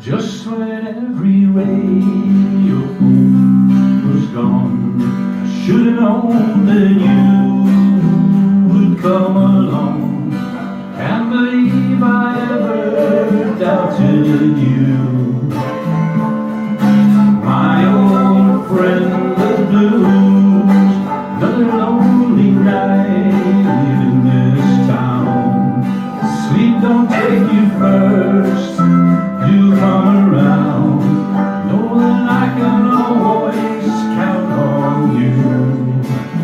Just when every ray of hope was gone, I should have known that you would come along. Can't believe I ever doubted you, my old friend the blues. Another lonely night in this town. Sleep don't take you first, you come around. Know that I can always count on you,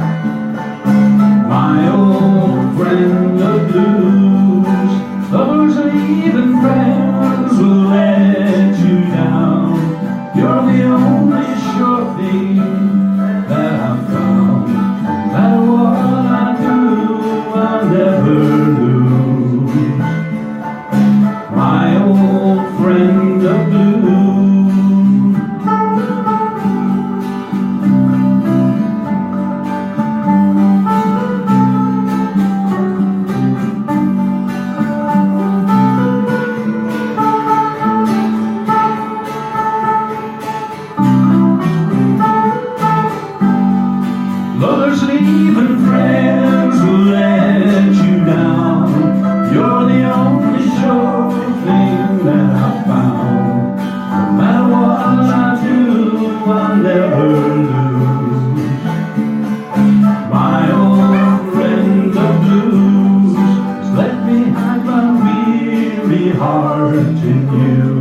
my old friend the blues. Lovers and even friends will let you down. You're the only sure thing that I've found. No matter what I do, I'll never lose, my old friend the blues. Lovers and even friends will let you down. You're the only sure thing that I've found. No matter what I do, I'll never lose, my old friend the blues. Just let me hide my weary heart in you.